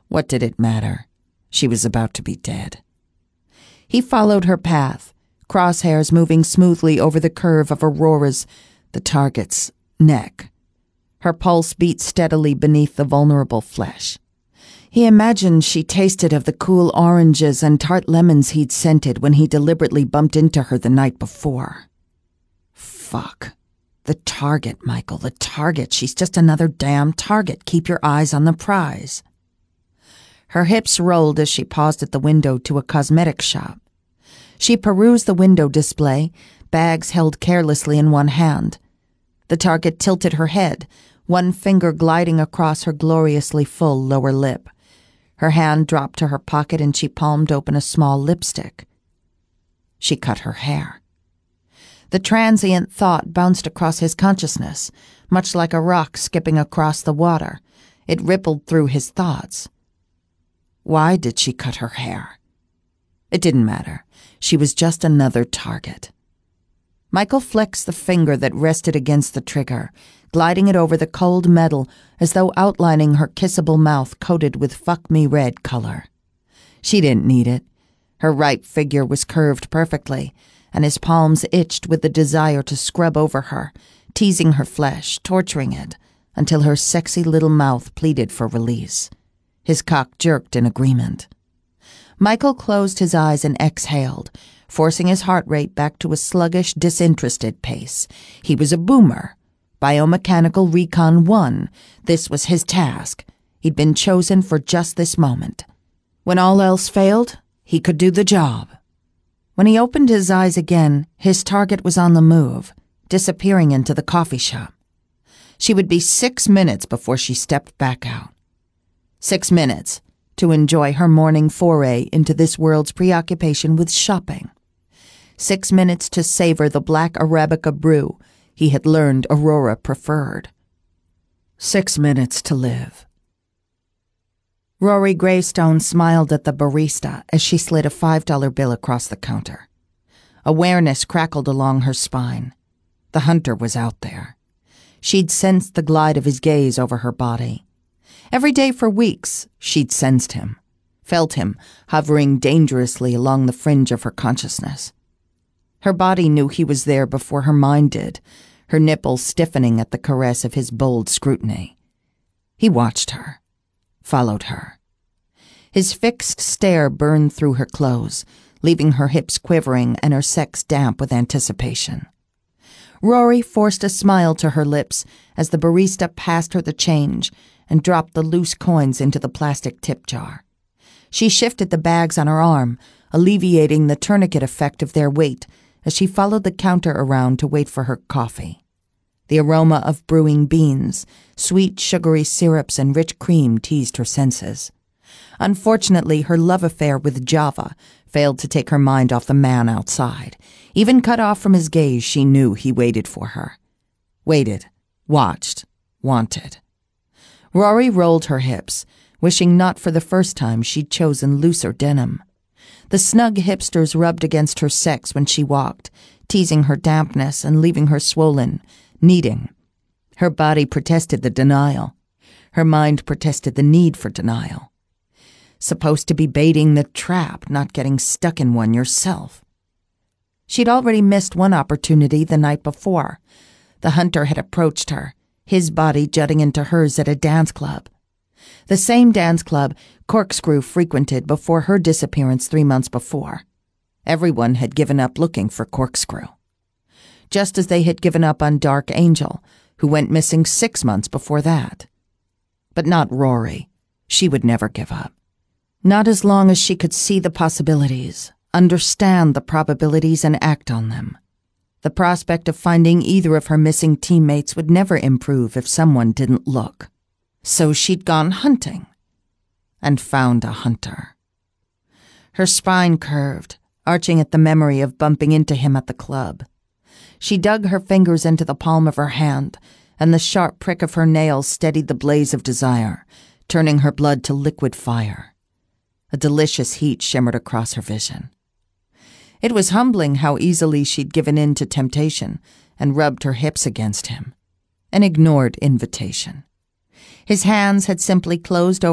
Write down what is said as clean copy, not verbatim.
What did it matter? She was about to be dead. He followed her path, crosshairs moving smoothly over the curve of Aurora's, the target's, neck. Her pulse beat steadily beneath the vulnerable flesh. He imagined she tasted of the cool oranges and tart lemons he'd scented when he deliberately bumped into her the night before. Fuck. The target, Michael, the target. She's just another damn target. Keep your eyes on the prize. Her hips rolled as she paused at the window to a cosmetic shop. She perused the window display, bags held carelessly in one hand. The target tilted her head, one finger gliding across her gloriously full lower lip. Her hand dropped to her pocket and she palmed open a small lipstick. She cut her hair. The transient thought bounced across his consciousness, much like a rock skipping across the water. It rippled through his thoughts. Why did she cut her hair? It didn't matter. She was just another target. Michael flexed the finger that rested against the trigger, gliding it over the cold metal as though outlining her kissable mouth coated with fuck-me-red color. She didn't need it. Her ripe figure was curved perfectly, and his palms itched with the desire to scrub over her, teasing her flesh, torturing it, until her sexy little mouth pleaded for release. His cock jerked in agreement. Michael closed his eyes and exhaled, forcing his heart rate back to a sluggish, disinterested pace. He was a boomer. Biomechanical Recon 1. This was his task. He'd been chosen for just this moment. When all else failed, he could do the job. When he opened his eyes again, his target was on the move, disappearing into the coffee shop. She would be 6 minutes before she stepped back out. 6 minutes to enjoy her morning foray into this world's preoccupation with shopping. 6 minutes to savor the black Arabica brew he had learned Aurora preferred. 6 minutes to live. Rory Greystone smiled at the barista as she slid a $5 bill across the counter. Awareness crackled along her spine. The hunter was out there. She'd sensed the glide of his gaze over her body. Every day for weeks, she'd sensed him, felt him hovering dangerously along the fringe of her consciousness. Her body knew he was there before her mind did, her nipples stiffening at the caress of his bold scrutiny. He watched her, followed her. His fixed stare burned through her clothes, leaving her hips quivering and her sex damp with anticipation. Rory forced a smile to her lips as the barista passed her the change and dropped the loose coins into the plastic tip jar. She shifted the bags on her arm, alleviating the tourniquet effect of their weight as she followed the counter around to wait for her coffee. The aroma of brewing beans, sweet sugary syrups, and rich cream teased her senses. Unfortunately, her love affair with Java failed to take her mind off the man outside. Even cut off from his gaze, she knew he waited for her. Waited, watched, wanted. Rory rolled her hips, wishing not for the first time she'd chosen looser denim. The snug hipsters rubbed against her sex when she walked, teasing her dampness and leaving her swollen, needing. Her body protested the denial. Her mind protested the need for denial. Supposed to be baiting the trap, not getting stuck in one yourself. She'd already missed one opportunity the night before. The hunter had approached her, his body jutting into hers at a dance club. The same dance club Corkscrew frequented before her disappearance 3 months before. Everyone had given up looking for Corkscrew. Just as they had given up on Dark Angel, who went missing 6 months before that. But not Rory. She would never give up. Not as long as she could see the possibilities, understand the probabilities, and act on them. The prospect of finding either of her missing teammates would never improve if someone didn't look. So she'd gone hunting, and found a hunter. Her spine curved, arching at the memory of bumping into him at the club. She dug her fingers into the palm of her hand, and the sharp prick of her nails steadied the blaze of desire, turning her blood to liquid fire. A delicious heat shimmered across her vision. It was humbling how easily she'd given in to temptation and rubbed her hips against him, an ignored invitation. His hands had simply closed over